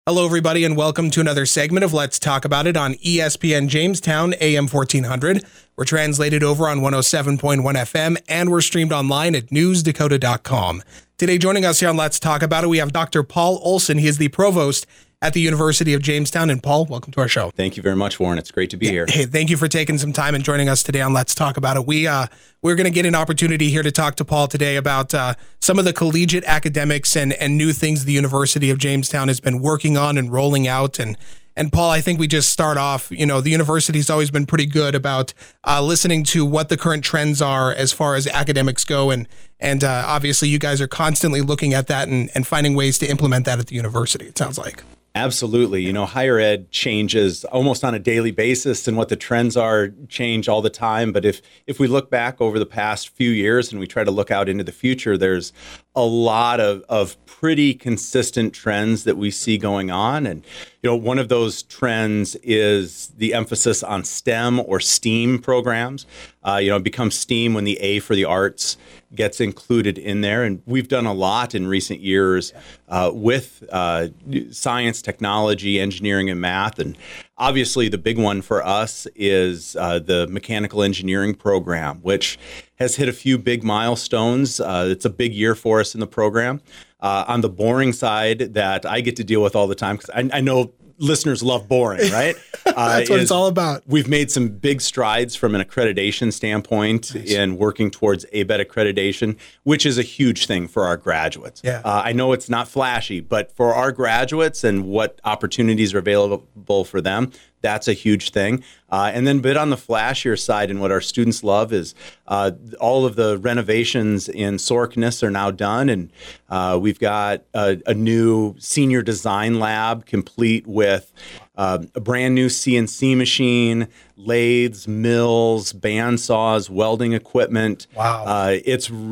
Hello, everybody, and welcome to another segment of Let's Talk About It on ESPN Jamestown, AM 1400. We're translated over on 107.1 FM, and we're streamed online at newsdakota.com. Today, joining us here on Let's Talk About It, we have Dr. Paul Olson. He is the provost at the University of Jamestown. And Paul, welcome to our show. Thank you very much, Warren. It's great to be here. Hey, thank you for taking some time and joining us today on Let's Talk About It. We're going to get an opportunity here to talk to Paul today about some of the collegiate academics and new things the University of Jamestown has been working on and rolling out. And Paul, I think we just start off, the university's always been pretty good about listening to what the current trends are as far as academics go. And obviously you guys are constantly looking at that and finding ways to implement that at the university, it sounds like. Absolutely. Higher ed changes almost on a daily basis, and what the trends are change all the time. But if we look back over the past few years and we try to look out into the future, there's a lot of pretty consistent trends that we see going on. And, one of those trends is the emphasis on STEM or STEAM programs. It becomes STEAM when the A for the arts gets included in there. And we've done a lot in recent years with science, technology, engineering, and math. And obviously, the big one for us is the mechanical engineering program, which has hit a few big milestones. It's a big year for us in the program. On the boring side that I get to deal with all the time, because I know listeners love boring, right? That's what it's all about. We've made some big strides from an accreditation standpoint in working towards ABET accreditation, which is a huge thing for our graduates. Yeah. I know it's not flashy, but for our graduates and what opportunities are available for them, that's a huge thing. And then a bit on the flashier side, and what our students love is all of the renovations in Sorkness are now done. And we've got a new senior design lab complete with a brand new CNC machine, lathes, mills, bandsaws, welding equipment. Wow. It's a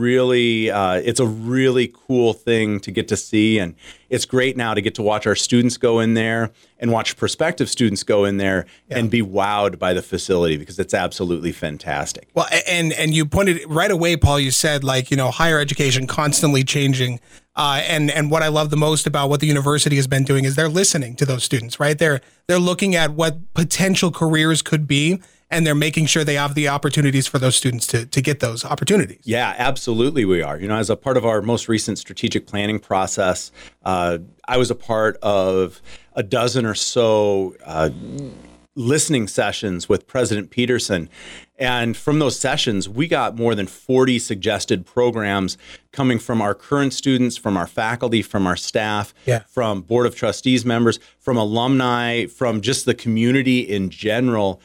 really cool thing to get to see. And it's great now to get to watch our students go in there and watch prospective students go in there and be wowed by the facility, because it's absolutely fantastic. Well, and you pointed right away, Paul, you said higher education constantly changing. And what I love the most about what the university has been doing is they're listening to those students, right? They're looking at what potential careers could be, and they're making sure they have the opportunities for those students to get those opportunities. Yeah, absolutely we are. As a part of our most recent strategic planning process, I was a part of a dozen or so listening sessions with President Peterson. And from those sessions, we got more than 40 suggested programs coming from our current students, from our faculty, from our staff, from Board of Trustees members, from alumni, from just the community in general.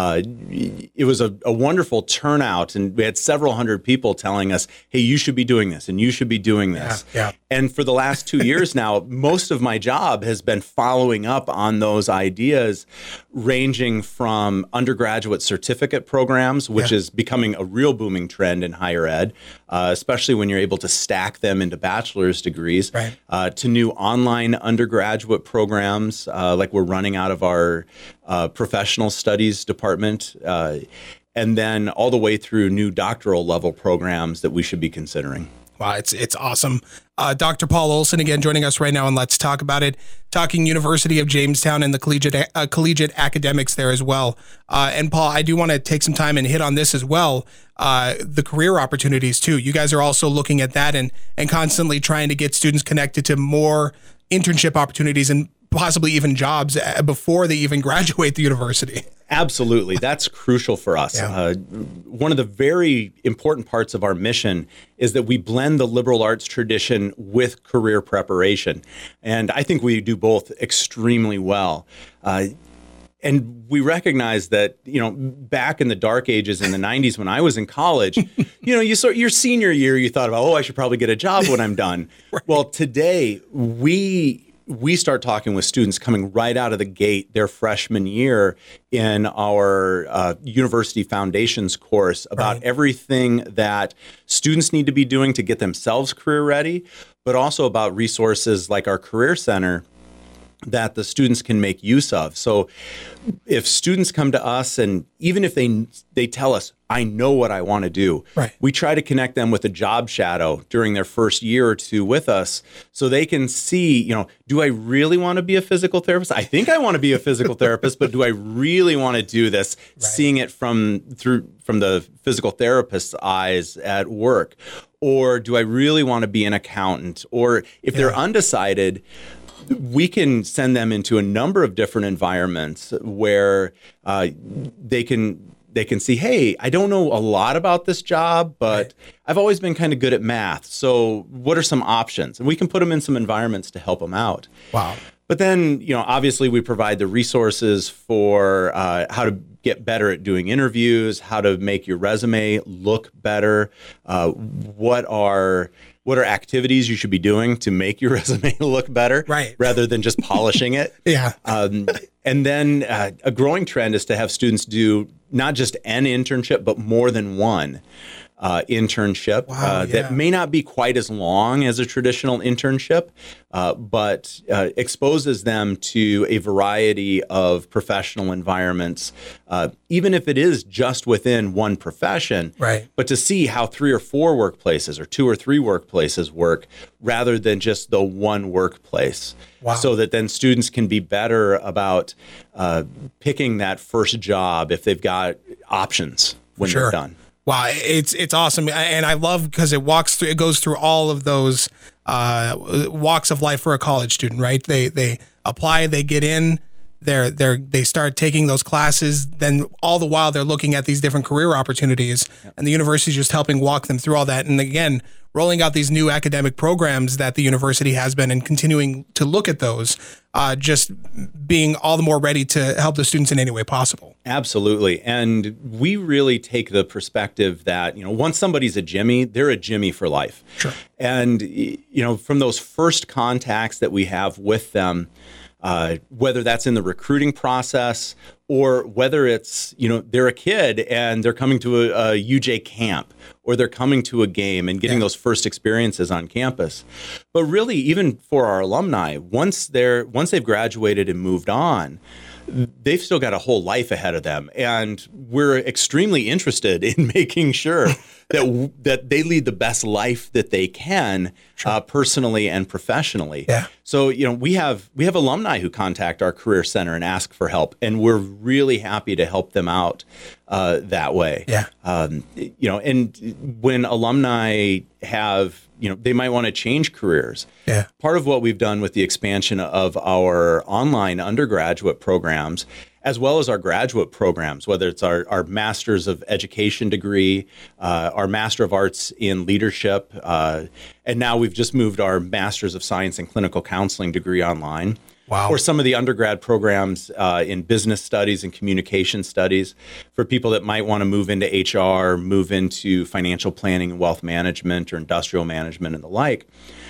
It was a wonderful turnout, and we had several hundred people telling us, hey, you should be doing this, and you should be doing this. Yeah. And for the last 2 years now, most of my job has been following up on those ideas, ranging from undergraduate certificate programs, which is becoming a real booming trend in higher ed, especially when you're able to stack them into bachelor's degrees, to new online undergraduate programs like we're running out of our professional studies department, and then all the way through new doctoral level programs that we should be considering. Wow, it's awesome. Dr. Paul Olson, again, joining us right now, and let's talk about it, talking University of Jamestown and the collegiate academics there as well. And Paul, I do want to take some time and hit on this as well, the career opportunities too. You guys are also looking at that and constantly trying to get students connected to more internship opportunities and possibly even jobs before they even graduate the university. Absolutely. That's crucial for us. One of the very important parts of our mission is that we blend the liberal arts tradition with career preparation. And I think we do both extremely well. And we recognize that, back in the dark ages in the 90s when I was in college, your senior year, you thought about, I should probably get a job when I'm done. Well, today we start talking with students coming right out of the gate their freshman year in our University Foundations course about everything that students need to be doing to get themselves career ready, but also about resources like our Career Center that the students can make use of. So if students come to us, and even if they tell us, I know what I want to do, right, we try to connect them with a job shadow during their first year or two with us, so they can see, do I really want to be a physical therapist? I think I want to be a physical therapist, but do I really want to do this? Right. Seeing it from the physical therapist's eyes at work, or do I really want to be an accountant? Or if they're undecided, we can send them into a number of different environments where they can see, hey, I don't know a lot about this job, but I've always been kind of good at math. So what are some options? And we can put them in some environments to help them out. Wow. But then, obviously we provide the resources for how to get better at doing interviews, how to make your resume look better, what are activities you should be doing to make your resume look better, right, rather than just polishing it. Yeah. And then a growing trend is to have students do not just an internship, but more than one internship. That may not be quite as long as a traditional internship, but exposes them to a variety of professional environments, even if it is just within one profession, right, but to see how 3 or 4 workplaces or 2 or 3 workplaces work rather than just the one workplace. Wow. So that then students can be better about picking that first job if they've got options when they're done. Wow, it's awesome, and I love because it goes through all of those walks of life for a college student, right? They apply, they get in, they start taking those classes, then all the while they're looking at these different career opportunities, and the university is just helping walk them through all that. And again, rolling out these new academic programs that the university has been, and continuing to look at those, just being all the more ready to help the students in any way possible. Absolutely. And we really take the perspective that, once somebody's a Jimmy, they're a Jimmy for life. Sure. And, from those first contacts that we have with them, whether that's in the recruiting process or whether it's, they're a kid and they're coming to a UJ camp, or they're coming to a game and getting those first experiences on campus. But really, even for our alumni, once they've graduated and moved on, they've still got a whole life ahead of them. And we're extremely interested in making sure that they lead the best life that they can, personally and professionally. Yeah. So, we have alumni who contact our Career Center and ask for help, and we're really happy to help them out that way. Yeah. And when alumni have, they might want to change careers. Yeah. Part of what we've done with the expansion of our online undergraduate programs, as well as our graduate programs, whether it's our Master's of Education degree, our Master of Arts in Leadership, and now we've just moved our Master's of Science in Clinical Counseling degree online. Wow. Or some of the undergrad programs in business studies and communication studies for people that might want to move into HR, move into financial planning and wealth management or industrial management and the like.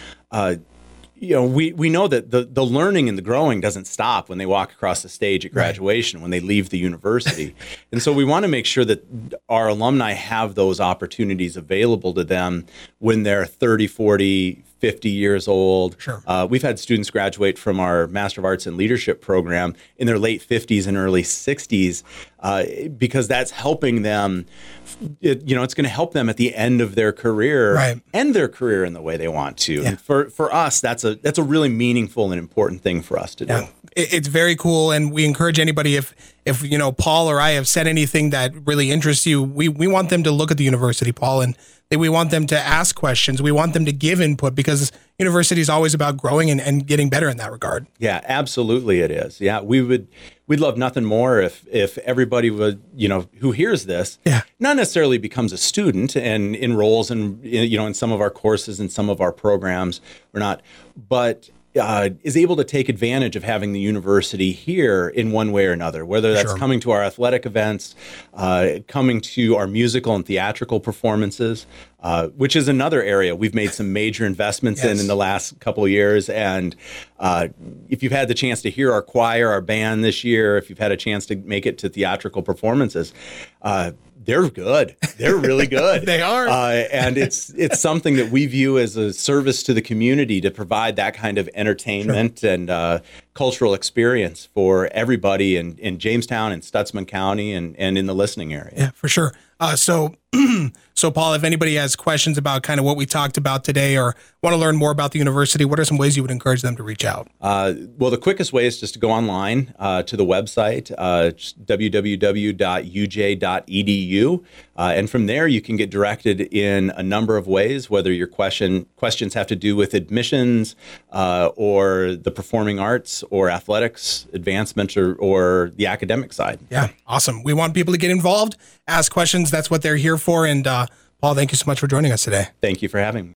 We know that the learning and the growing doesn't stop when they walk across the stage at graduation, when they leave the university. And so we want to make sure that our alumni have those opportunities available to them when they're 30, 40, 50 years old. Sure. We've had students graduate from our Master of Arts in Leadership program in their late 50s and early 60s because that's helping them. It's going to help them at the end of their career, end their career in the way they want to. Yeah. And for us, that's a really meaningful and important thing for us to do. It's very cool, and we encourage anybody, if Paul or I have said anything that really interests you, we want them to look at the university, Paul, and we want them to ask questions. We want them to give input, because university is always about growing and getting better in that regard. Yeah, absolutely it is. Yeah, we'd love nothing more if everybody would, who hears this, not necessarily becomes a student and enrolls in some of our courses and some of our programs or not, but is able to take advantage of having the university here in one way or another, whether that's coming to our athletic events, coming to our musical and theatrical performances, which is another area we've made some major investments in the last couple of years. And if you've had the chance to hear our choir, our band this year, if you've had a chance to make it to theatrical performances, they're good. They're really good. They are. And it's something that we view as a service to the community to provide that kind of entertainment and cultural experience for everybody in Jamestown and Stutsman County and in the listening area. Yeah, for sure. So Paul, if anybody has questions about kind of what we talked about today or want to learn more about the university, what are some ways you would encourage them to reach out? Well, the quickest way is just to go online to the website, www.uj.edu. And from there, you can get directed in a number of ways, whether your questions have to do with admissions or the performing arts or athletics, advancement, or the academic side. Yeah, awesome. We want people to get involved, ask questions. That's what they're here for. And Paul, thank you so much for joining us today. Thank you for having me.